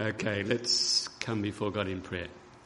Okay, let's come before God in prayer.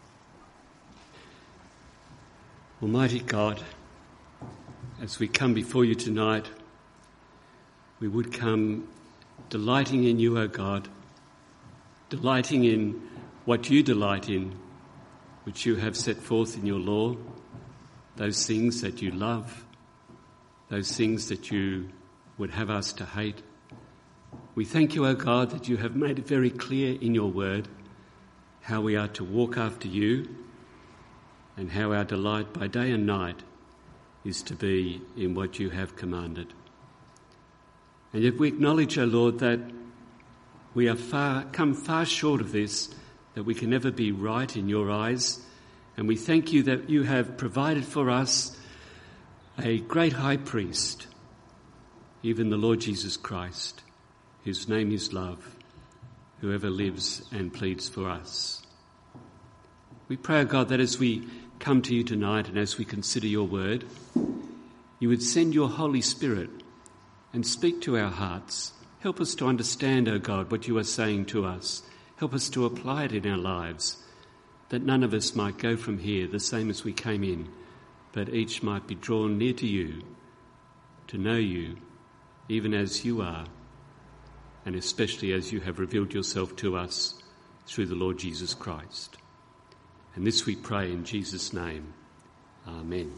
Almighty God, as we come before you tonight, we would come delighting in you, O God, delighting in what you delight in, which you have set forth in your law, those things that you love, those things that you would have us to hate. We thank you, O God, that you have made it very clear in your word how we are to walk after you and how our delight by day and night is to be in what you have commanded. And yet we acknowledge, O Lord, that we are come far short of this, that we can never be right in your eyes. And we thank you that you have provided for us a great high priest, even the Lord Jesus Christ, whose name is love, whoever lives and pleads for us. We pray, O God, that as we come to you tonight and as we consider your word, you would send your Holy Spirit and speak to our hearts. Help us to understand, O God, what you are saying to us. Help us to apply it in our lives, that none of us might go from here the same as we came in, but each might be drawn near to you, to know you, even as you are, and especially as you have revealed yourself to us through the Lord Jesus Christ. And this we pray in Jesus' name. Amen.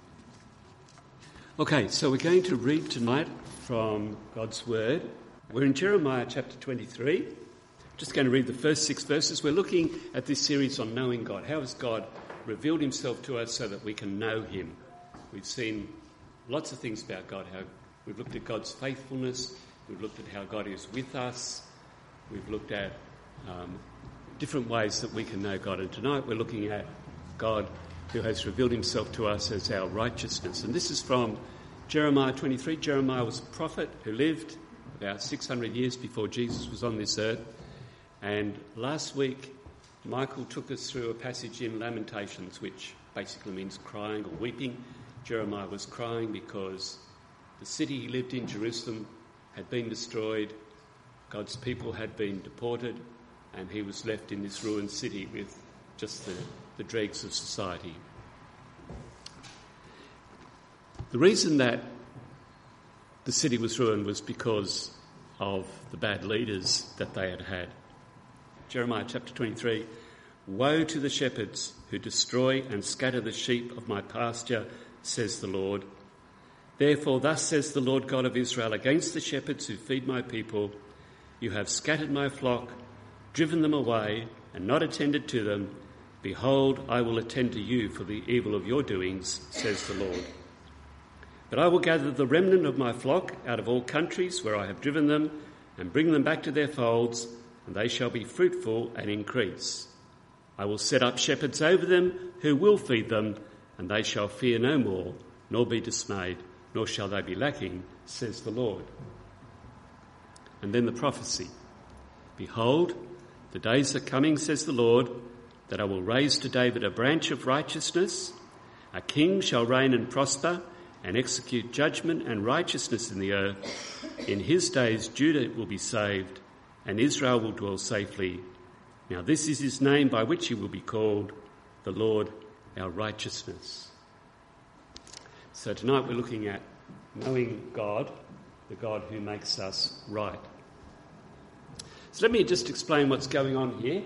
Okay, so we're going to read tonight from God's Word. We're in Jeremiah chapter 23. Just going to read the first 6 verses. We're looking at this series on knowing God. How has God revealed himself to us so that we can know him? We've seen lots of things about God. How we've looked at God's faithfulness. We've looked at how God is with us. We've looked at different ways that we can know God. And tonight we're looking at God who has revealed himself to us as our righteousness. And this is from Jeremiah 23. Jeremiah was a prophet who lived about 600 years before Jesus was on this earth. And last week, Michael took us through a passage in Lamentations, which basically means crying or weeping. Jeremiah was crying because the city he lived in, Jerusalem, had been destroyed, God's people had been deported, and he was left in this ruined city with just the dregs of society. The reason that the city was ruined was because of the bad leaders that they had had. Jeremiah chapter 23, "Woe to the shepherds who destroy and scatter the sheep of my pasture, says the Lord. Therefore, thus says the Lord God of Israel, against the shepherds who feed my people, you have scattered my flock, driven them away, and not attended to them. Behold, I will attend to you for the evil of your doings, says the Lord. But I will gather the remnant of my flock out of all countries where I have driven them, and bring them back to their folds, and they shall be fruitful and increase. I will set up shepherds over them who will feed them, and they shall fear no more, nor be dismayed, nor shall they be lacking, says the Lord." And then the prophecy. "Behold, the days are coming, says the Lord, that I will raise to David a branch of righteousness. A king shall reign and prosper and execute judgment and righteousness in the earth. In his days Judah will be saved and Israel will dwell safely. Now this is his name by which he will be called, the Lord our righteousness." So tonight we're looking at knowing God, the God who makes us right. So let me just explain what's going on here.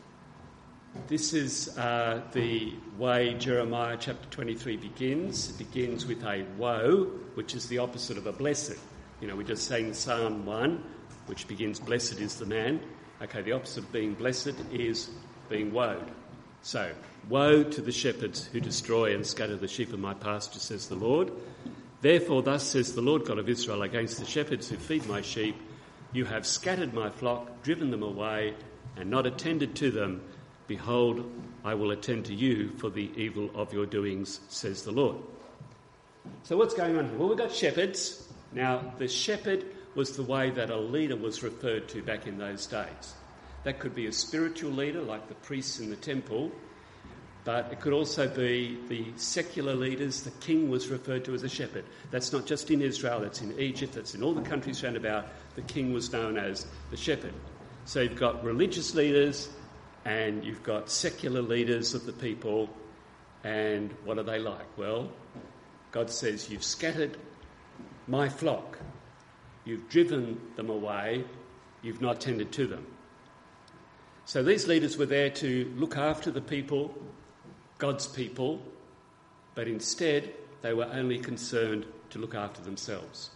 This is the way Jeremiah chapter 23 begins. It begins with a woe, which is the opposite of a blessed. You know, we just sang Psalm 1, which begins, "Blessed is the man." Okay, the opposite of being blessed is being woed. So, woe to the shepherds who destroy and scatter the sheep of my pasture, says the Lord. Therefore, thus says the Lord God of Israel, against the shepherds who feed my sheep, you have scattered my flock, driven them away, and not attended to them. Behold, I will attend to you for the evil of your doings, says the Lord. So what's going on here? Well, we've got shepherds. Now, the shepherd was the way that a leader was referred to back in those days. That could be a spiritual leader, like the priests in the temple, but it could also be the secular leaders. The king was referred to as a shepherd. That's not just in Israel, that's in Egypt, that's in all the countries round about. The king was known as the shepherd. So you've got religious leaders and you've got secular leaders of the people. And what are they like? Well, God says, you've scattered my flock. You've driven them away. You've not tended to them. So these leaders were there to look after the people, God's people, but instead they were only concerned to look after themselves.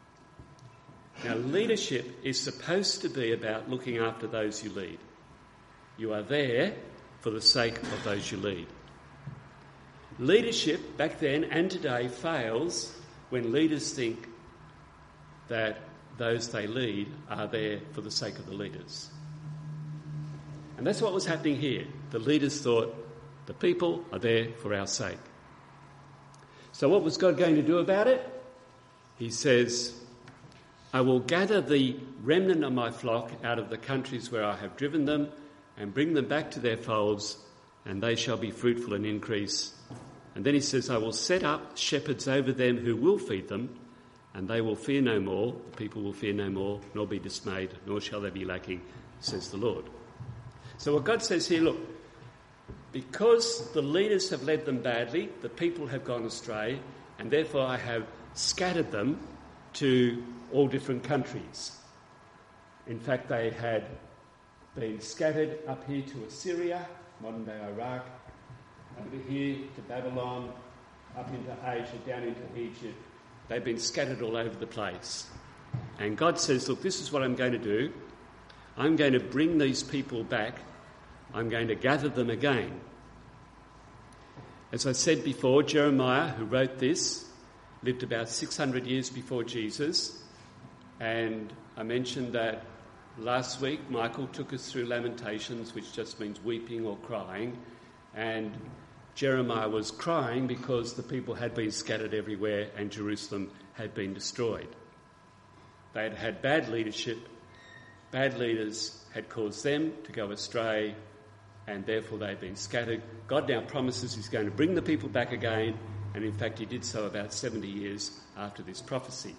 Now, leadership is supposed to be about looking after those you lead. You are there for the sake of those you lead. Leadership back then and today fails when leaders think that those they lead are there for the sake of the leaders. And that's what was happening here. The leaders thought the people are there for our sake. So what was God going to do about it? He says, I will gather the remnant of my flock out of the countries where I have driven them and bring them back to their folds, and they shall be fruitful and increase. And then he says, I will set up shepherds over them who will feed them, and they will fear no more. The people will fear no more, nor be dismayed, nor shall they be lacking, says the Lord. So what God says here, look, because the leaders have led them badly, the people have gone astray, and therefore I have scattered them to all different countries. In fact, they had been scattered up here to Assyria, modern-day Iraq, over here to Babylon, up into Asia, down into Egypt. They've been scattered all over the place. And God says, look, this is what I'm going to do. I'm going to bring these people back. I'm going to gather them again. As I said before, Jeremiah, who wrote this, lived about 600 years before Jesus. And I mentioned that last week Michael took us through Lamentations, which just means weeping or crying. And Jeremiah was crying because the people had been scattered everywhere and Jerusalem had been destroyed. They had had bad leadership. Bad leaders had caused them to go astray, and therefore they'd been scattered. God now promises he's going to bring the people back again, and in fact he did so about 70 years after this prophecy.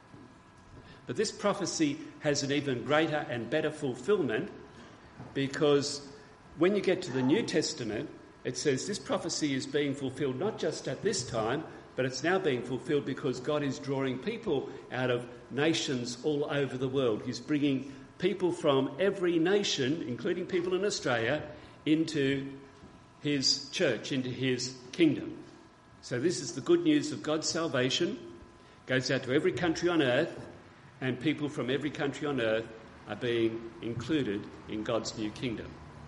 But this prophecy has an even greater and better fulfilment, because when you get to the New Testament, it says this prophecy is being fulfilled not just at this time, but it's now being fulfilled because God is drawing people out of nations all over the world. He's bringing people from every nation, including people in Australia, into his church, into his kingdom. So this is the good news of God's salvation. It goes out to every country on earth, and people from every country on earth are being included in God's new kingdom.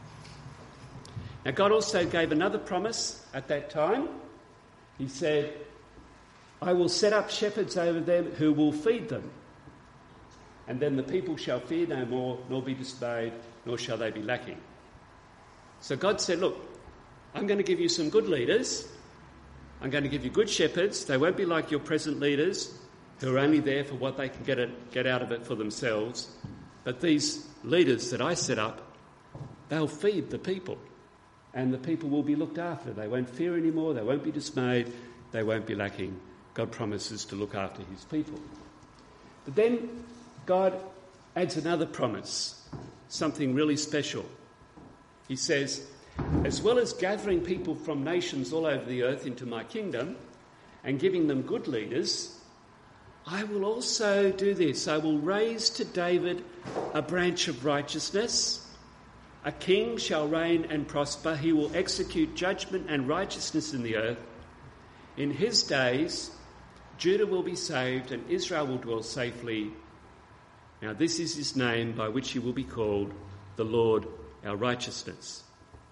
Now, God also gave another promise at that time. He said, I will set up shepherds over them who will feed them. And then the people shall fear no more, nor be dismayed, nor shall they be lacking. So God said, look, I'm going to give you some good leaders. I'm going to give you good shepherds. They won't be like your present leaders, who are only there for what they can get out of it for themselves. But these leaders that I set up, they'll feed the people. And the people will be looked after. They won't fear anymore. They won't be dismayed. They won't be lacking. God promises to look after his people. But then God adds another promise, something really special. He says, as well as gathering people from nations all over the earth into my kingdom and giving them good leaders, I will also do this. I will raise to David a branch of righteousness. A king shall reign and prosper. He will execute judgment and righteousness in the earth. In his days, Judah will be saved and Israel will dwell safely. Now this is his name by which he will be called, the Lord our righteousness.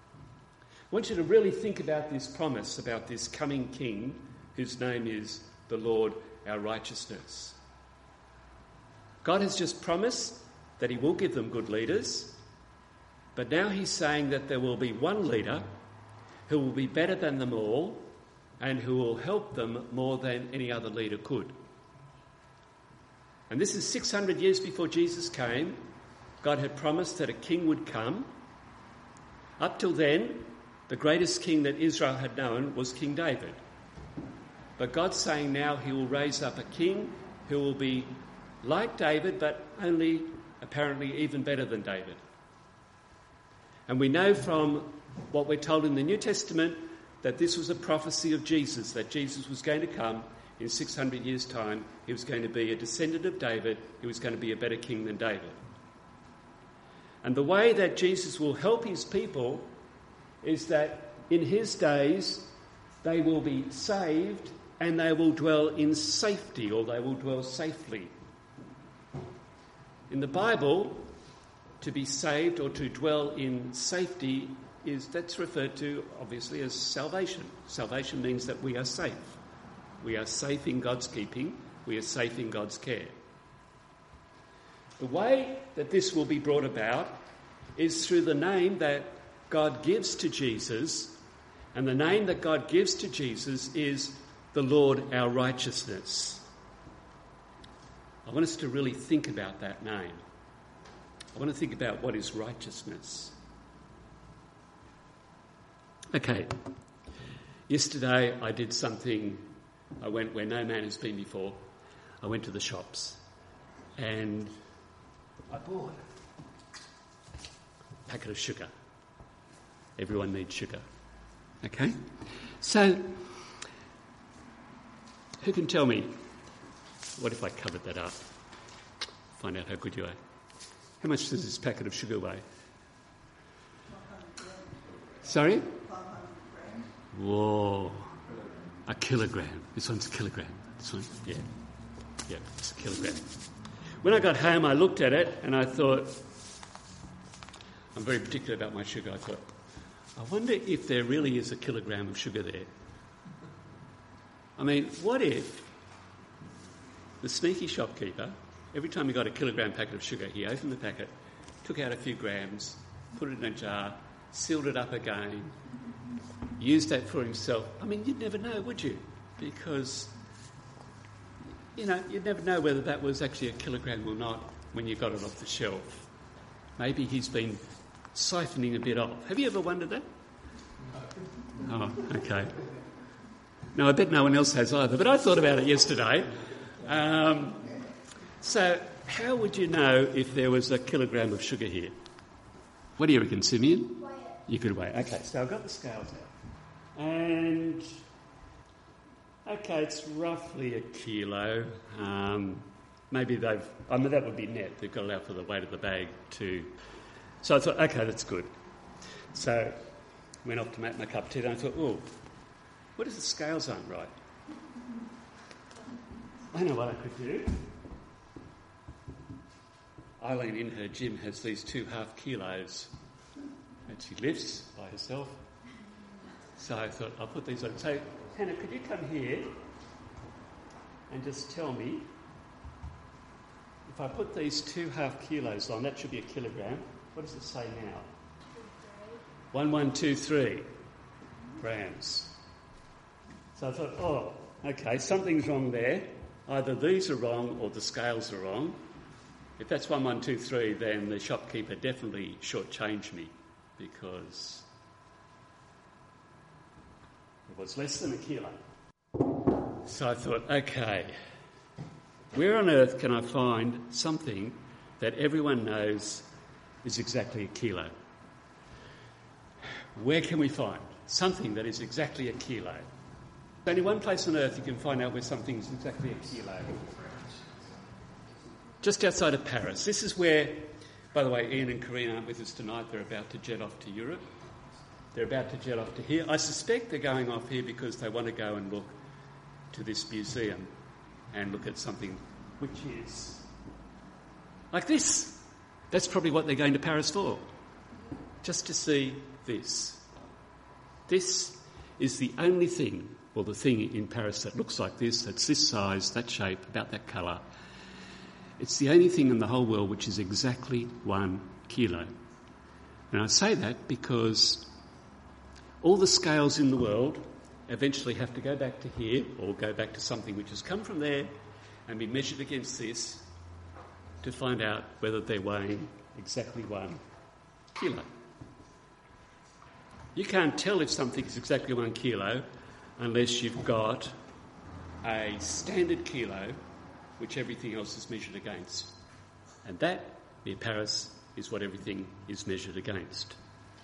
I want you to really think about this promise, about this coming king whose name is the Lord our righteousness. God has just promised that he will give them good leaders. But now he's saying that there will be one leader who will be better than them all and who will help them more than any other leader could. And this is 600 years before Jesus came. God had promised that a king would come. Up till then, the greatest king that Israel had known was King David. But God's saying now he will raise up a king who will be like David, but only apparently even better than David. And we know from what we're told in the New Testament that this was a prophecy of Jesus, that Jesus was going to come in 600 years' time. He was going to be a descendant of David. He was going to be a better king than David. And the way that Jesus will help his people is that in his days they will be saved and they will dwell in safety, or they will dwell safely. In the Bible, to be saved or to dwell in safety that's referred to obviously as salvation. Salvation means that we are safe. We are safe in God's keeping. We are safe in God's care. The way that this will be brought about is through the name that God gives to Jesus, and the name that God gives to Jesus is the Lord our righteousness. I want us to really think about that name. I want to think about what is righteousness. Okay, yesterday I did something. I went where no man has been before. I went to the shops and I bought a packet of sugar. Everyone needs sugar. Okay? So, who can tell me, what if I covered that up? Find out how good you are. How much does this packet of sugar weigh? Sorry? Whoa. A kilogram. This one's a kilogram. This one? Yeah. Yeah, it's a kilogram. When I got home, I looked at it and I thought, I'm very particular about my sugar. I thought, I wonder if there really is a kilogram of sugar there. I mean, what if the sneaky shopkeeper, every time he got a kilogram packet of sugar, he opened the packet, took out a few grams, put it in a jar, sealed it up again, used that for himself. I mean, you'd never know, would you? Because, you'd never know whether that was actually a kilogram or not when you got it off the shelf. Maybe he's been siphoning a bit off. Have you ever wondered that? Oh, okay. No, I bet no one else has either, but I thought about it yesterday. So how would you know if there was a kilogram of sugar here? What do you reckon, Simeon? Weigh it. You could weigh. Okay, so I've got the scales out. And, okay, it's roughly a kilo. Maybe that would be net. They've got to allow for the weight of the bag too. So I thought, okay, that's good. So I went off to make my cup of tea and I thought, what if the scales aren't right? I know what I could do. Eileen in her gym has these 2.5 kilos that she lifts by herself. So I thought, I'll put these on. So, Hannah, could you come here and just tell me, if I put these 2.5 kilos on, that should be a kilogram. What does it say now? 1123 grams. So I thought, okay, something's wrong there. Either these are wrong or the scales are wrong. If that's 1123, then the shopkeeper definitely shortchanged me because it was less than a kilo. So I thought, okay, where on earth can I find something that everyone knows is exactly a kilo? Where can we find something that is exactly a kilo? There's only one place on earth you can find out where something is exactly a kilo. Just outside of Paris. This is where, by the way, Ian and Karina aren't with us tonight. They're about to jet off to Europe. They're about to jet off to here. I suspect they're going off here because they want to go and look to this museum and look at something which is like this. That's probably what they're going to Paris for. Just to see this. This is the only thing, or the thing in Paris that looks like this, that's this size, that shape, about that colour. It's the only thing in the whole world which is exactly 1 kilo. And I say that because all the scales in the world eventually have to go back to here or go back to something which has come from there and be measured against this to find out whether they're weighing exactly 1 kilo. You can't tell if something is exactly 1 kilo unless you've got a standard kilo which everything else is measured against. And that, near Paris, is what everything is measured against.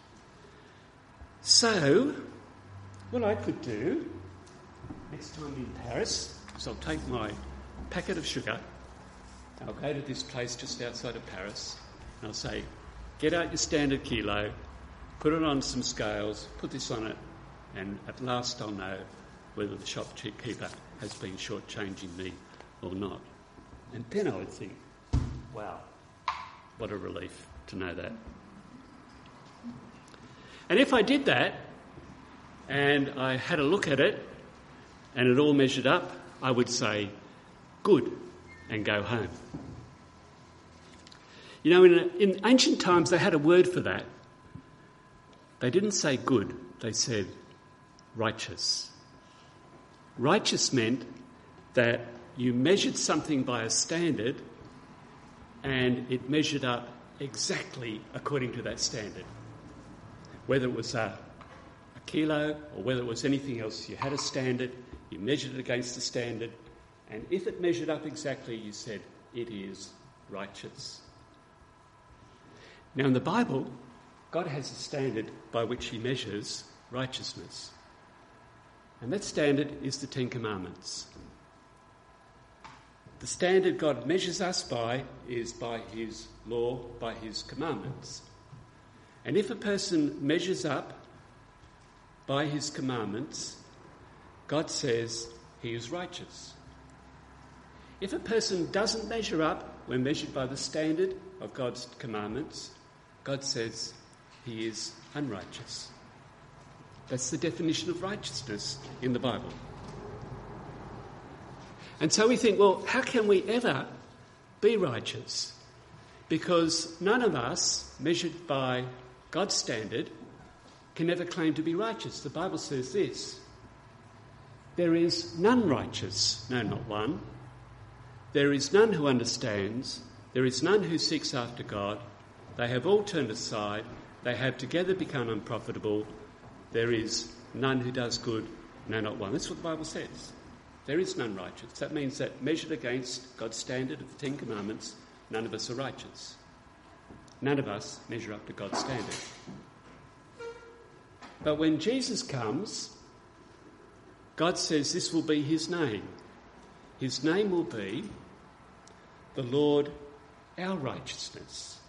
So, what I could do next time in Paris is I'll take my packet of sugar, I'll go to this place just outside of Paris, and I'll say, get out your standard kilo, put it on some scales, put this on it, and at last I'll know whether the shopkeeper has been shortchanging me or not. And then I would think, wow, what a relief to know that. And if I did that, and I had a look at it, and it all measured up, I would say, good, and go home. You know, in ancient times, they had a word for that. They didn't say good, they said righteous. Righteous meant that you measured something by a standard, and it measured up exactly according to that standard. Whether it was a kilo or whether it was anything else, you had a standard, you measured it against the standard, and if it measured up exactly, you said, it is righteous. Now in the Bible, God has a standard by which he measures righteousness. And that standard is the Ten Commandments. The standard God measures us by is by his law, by his commandments. And if a person measures up by his commandments, God says he is righteous. If a person doesn't measure up when measured by the standard of God's commandments, God says he is unrighteous. That's the definition of righteousness in the Bible. And so we think, well, how can we ever be righteous? Because none of us, measured by God's standard, can ever claim to be righteous. The Bible says this: there is none righteous, no, not one. There is none who understands. There is none who seeks after God. They have all turned aside. They have together become unprofitable. There is none who does good, no, not one. That's what the Bible says. There is none righteous. That means that measured against God's standard of the Ten Commandments, none of us are righteous. None of us measure up to God's standard. But when Jesus comes, God says this will be his name. His name will be the Lord, our righteousness.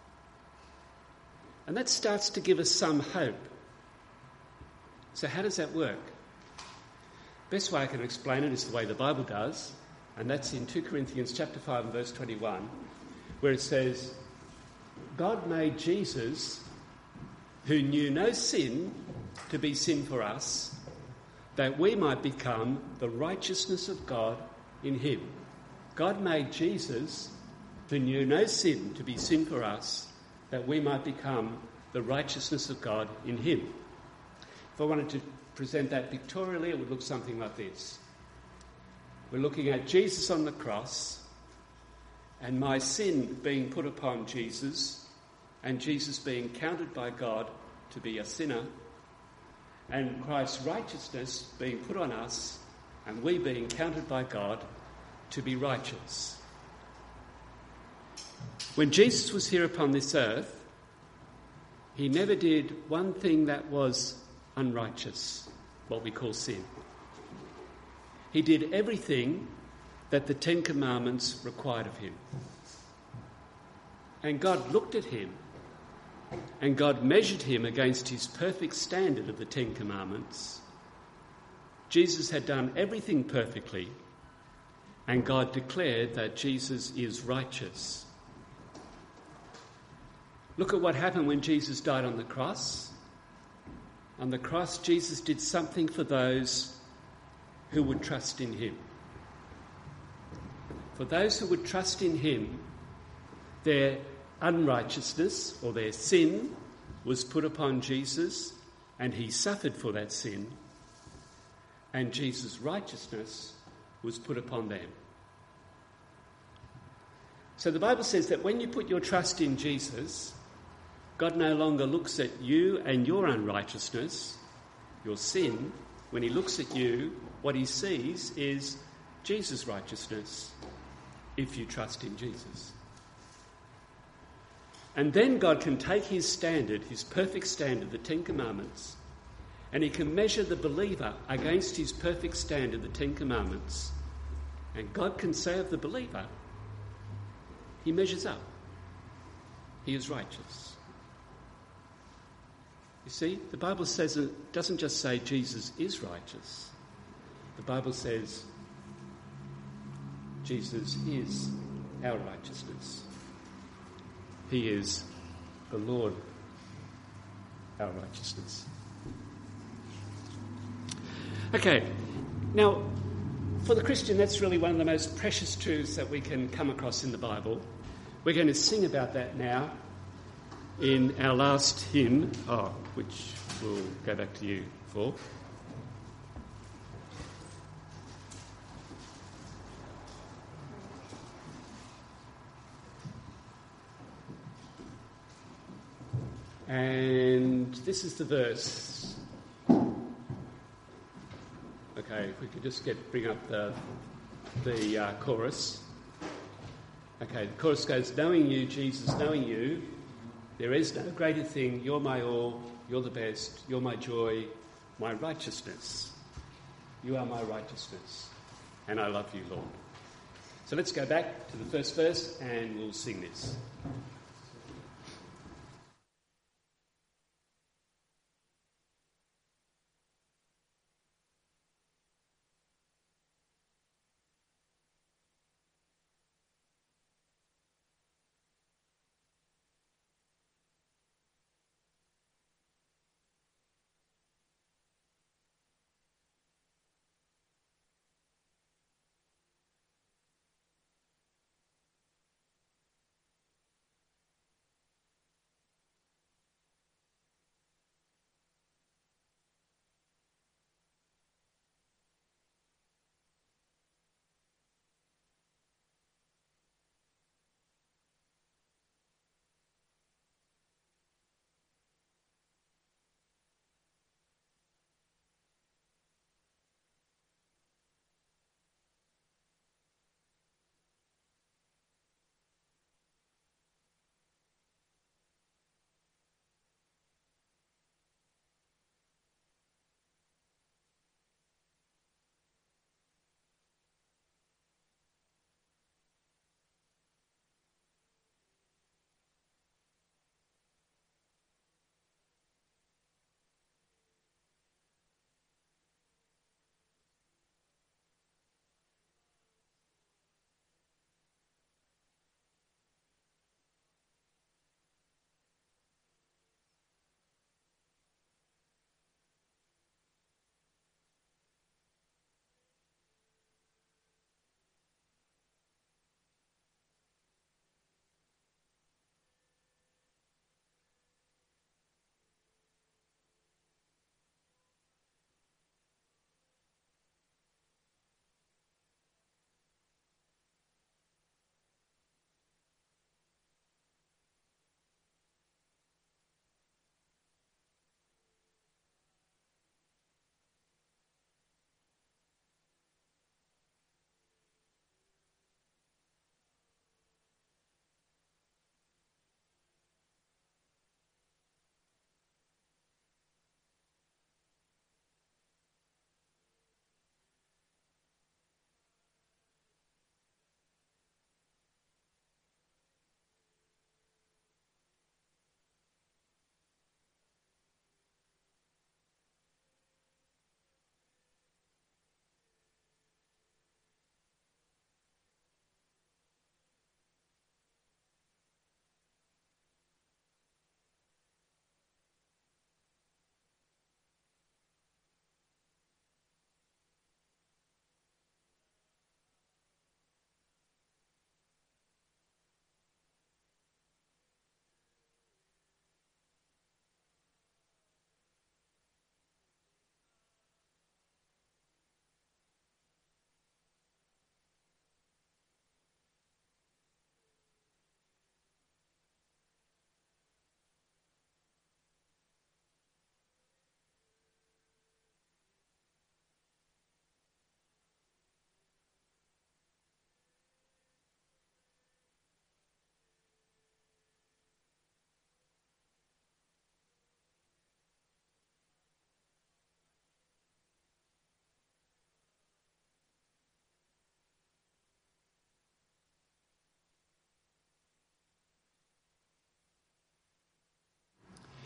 And that starts to give us some hope. So how does that work? Best way I can explain it is the way the Bible does, and that's in 2 Corinthians chapter 5 and verse 21, where it says, God made Jesus, who knew no sin, to be sin for us, that we might become the righteousness of God in him. God made Jesus, who knew no sin, to be sin for us, that we might become the righteousness of God in him. If I wanted to present that pictorially, it would look something like this. We're looking at Jesus on the cross, and my sin being put upon Jesus, and Jesus being counted by God to be a sinner, and Christ's righteousness being put on us, and we being counted by God to be righteous. When Jesus was here upon this earth, he never did one thing that was unrighteous, what we call sin. He did everything that the Ten Commandments required of him. And God looked at him, and God measured him against his perfect standard of the Ten Commandments. Jesus had done everything perfectly, and God declared that Jesus is righteous. Look at what happened when Jesus died on the cross. On the cross, Jesus did something for those who would trust in him. For those who would trust in him, their unrighteousness or their sin was put upon Jesus, and he suffered for that sin, and Jesus' righteousness was put upon them. So the Bible says that when you put your trust in Jesus, God no longer looks at you and your unrighteousness, your sin. When he looks at you, what he sees is Jesus' righteousness, if you trust in Jesus. And then God can take his standard, his perfect standard, the Ten Commandments, and he can measure the believer against his perfect standard, the Ten Commandments, and God can say of the believer, he measures up. He is righteous. You see, the Bible says, it doesn't just say Jesus is righteous. The Bible says Jesus is our righteousness. He is the Lord, our righteousness. Okay, now, for the Christian, that's really one of the most precious truths that we can come across in the Bible. We're going to sing about that now in our last hymn, which we'll go back to you for. And this is the verse. Okay, if we could just bring up the chorus. Okay, the chorus goes, knowing you, Jesus, knowing you, there is no greater thing. You're my all, you're the best, you're my joy, my righteousness. You are my righteousness, and I love you, Lord. So let's go back to the first verse and we'll sing this.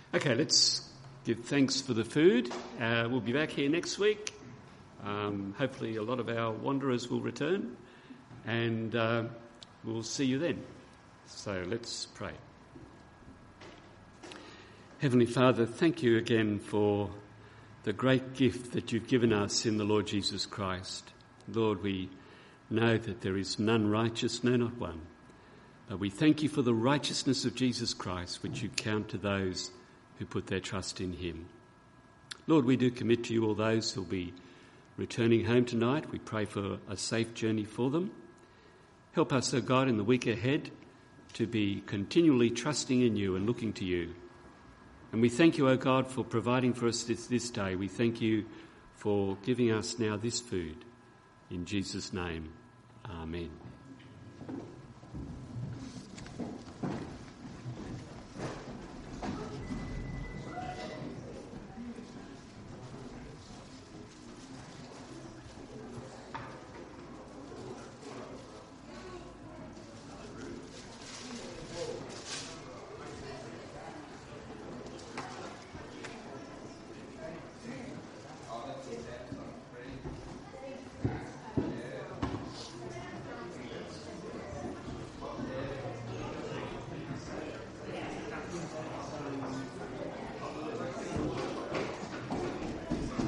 Okay, let's give thanks for the food. We'll be back here next week. Hopefully a lot of our wanderers will return, and we'll see you then. So let's pray. Heavenly Father, thank you again for the great gift that you've given us in the Lord Jesus Christ. Lord, we know that there is none righteous, no, not one. But we thank you for the righteousness of Jesus Christ, which you count to those who put their trust in him. Lord, we do commit to you all those who will be returning home tonight. We pray for a safe journey for them. Help us, O God, in the week ahead to be continually trusting in you and looking to you. And we thank you, O God, for providing for us this day. We thank you for giving us now this food. In Jesus' name, amen.